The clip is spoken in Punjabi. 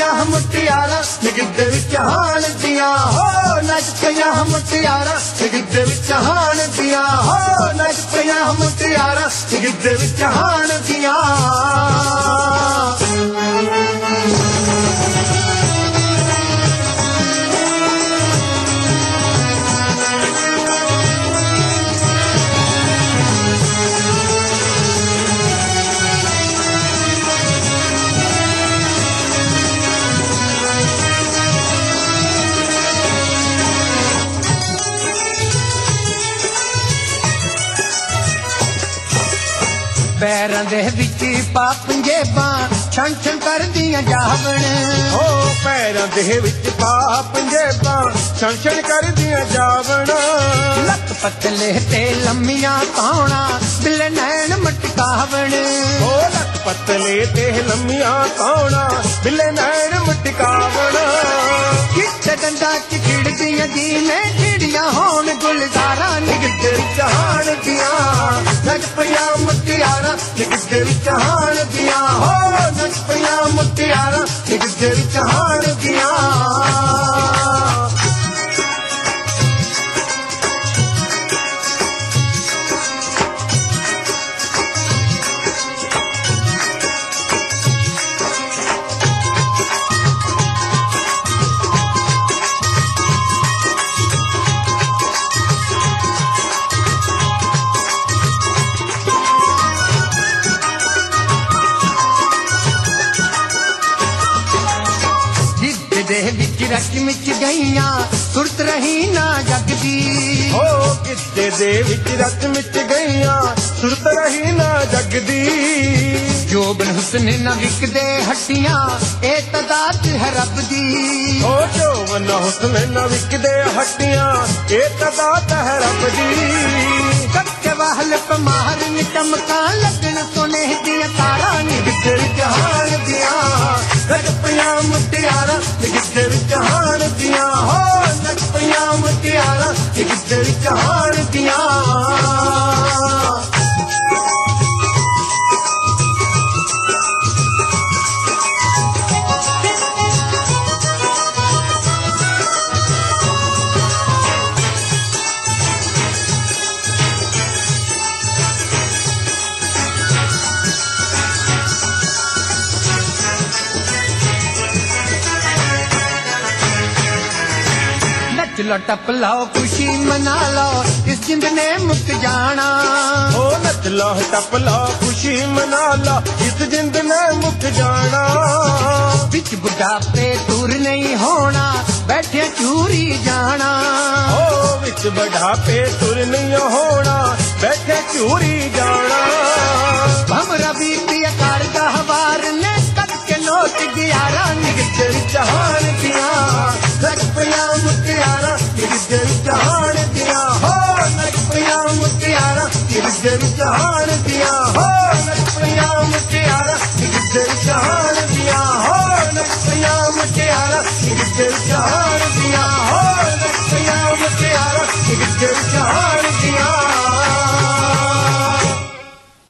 ਪਈਆਂ ਮੁਟਿਆਰਾਂ ਗਿੱਧੇ ਵਿੱਚ ਹਾਣ ਦੀਆਂ ਹੋ ਨੱਚ ਪਈਆਂ ਮੁਟਿਆਰਾਂ ਗਿੱਧੇ ਵਿੱਚ ਹਾਣ ਦੀਆਂ ਹੋ ਨੱਚ ਪਈਆਂ ਮੁਟਿਆਰਾਂ ਗਿੱਧੇ ਵਿੱਚ ਹਾਣ ਦੀਆਂ ਪੈਰਾਂ ਦੇ ਵਿੱਚ ਪਾ ਪੰਜੇਬਾਂ ਛਣ ਛਣ ਕਰਦੀਆਂ ਜਾਵਣ ਹੋ ਪੈਰਾਂ ਦੇ ਵਿੱਚ ਪਾ ਪੰਜੇਬਾਂ ਛਣ ਛਣ ਕਰਦੀਆਂ ਜਾਵਣ ਲੱਕ ਪਤਲੇ ਤੇ ਲੰਮੀਆਂ ਕੌਣਾ ਬਿੱਲੇ ਨੈਣ ਮਟਕਾਵਣ ਹੋ ਲੱਕ ਪਤਲੇ ਤੇ ਲੰਮੀਆਂ ਕੌਣਾ ਬਿੱਲੇ ਨੈਣ ਮਟਕਾਵਣ ਕਿੱਥੇ ਡੰਡਾ ਚ ਖਿੜਦੀਆਂ ਜਿਵੇਂ ਖਿੜੀਆਂ ਹੋਣ ਗੁਲਜ਼ਾਰਾਂ ਨਿਗਦੇ ਚਾਹਣ ਦੀਆਂ ਨੱਚ ਪਈਆਂ ਮੁਟਿਆਰਾਂ ਗਿੱਧੇ ਵਿੱਚ ਹਾਣ ਦੀਆਂ ਹੋ ਨੱਚ ਪਈਆਂ ਮੁਟਿਆਰਾਂ ਗਿੱਧੇ ਵਿੱਚ ਹਾਣ ਦੀਆਂ ਦੇ ਵਿੱਚ ਰਚ ਮਿਚ ਗਈਆਂ ਸੁਰਤ ਰਹੀ ਨਾ ਜਗਦੀ ਹੋ ਗਿੱਧੇ ਦੇ ਵਿੱਚ ਰਚ ਮਿਚ ਗਈਆਂ ਸੁਰਤ ਰਹੀ ਨਾ ਜਗਦੀ ਜੋਬਨ ਹੁਸਨ ਨਾ ਵਿਕਦੇ ਹੱਟੀਆਂ ਇਹ ਤਦਾਤ ਹੈ ਰੱਬ ਦੀ ਹੋ ਜੋਬਨ ਹੁਸਨ ਨਾ ਵਿਕਦੇ ਹੱਟੀਆਂ ਇਹ ਤਦਾਤ ਹੈ ਰੱਬ ਦੀ ਕੱਕੇ ਵਾਹਲ ਪਮਾਰਨ ਚਮਕਾਂ ਲੱਗਣ ਸੋਨੇ ਦੀਆਂ ਤਾਰਾਂ ਨੀ ਗਿੱਧੇ ਵਿੱਚ ਹਾਣ ਦੀਆਂ ਨੱਚ ਪਈਆਂ ਮੁਟਿਆਰਾਂ ਗਿੱਧੇ ਵਿੱਚ ਹਾਣ ਦੀਆਂ ਹੋ ਨੱਚ ਪਈਆਂ ਮੁਟਿਆਰਾਂ ਗਿੱਧੇ ਵਿੱਚ ਹਾਣ ਦੀਆਂ चलो टप लाओ खुशी मना लो इस जिंद ने मुक जाना हो नच लो टप लाओ खुशी मना लो इस जिंद ने मुक जाना बिच बुढ़ापे दूर नहीं होना बैठे चूरी जाना हो बिच बुढ़ापे दूर नहीं होना बैठे चूरी जाना हम रवि पिया कर गहवार ने कट के नोट ग्यारह निगते जहान दिया नच पईयां मुटियारां गिरदे जहान दिया हो नच पईयां मुटियारां गिरदे जहान दिया हो नच पईयां मुटियारां गिरदे जहान दिया हो नच पईयां मुटियारां गिरदे जहान दिया हो नच पईयां मुटियारां गिरदे जहान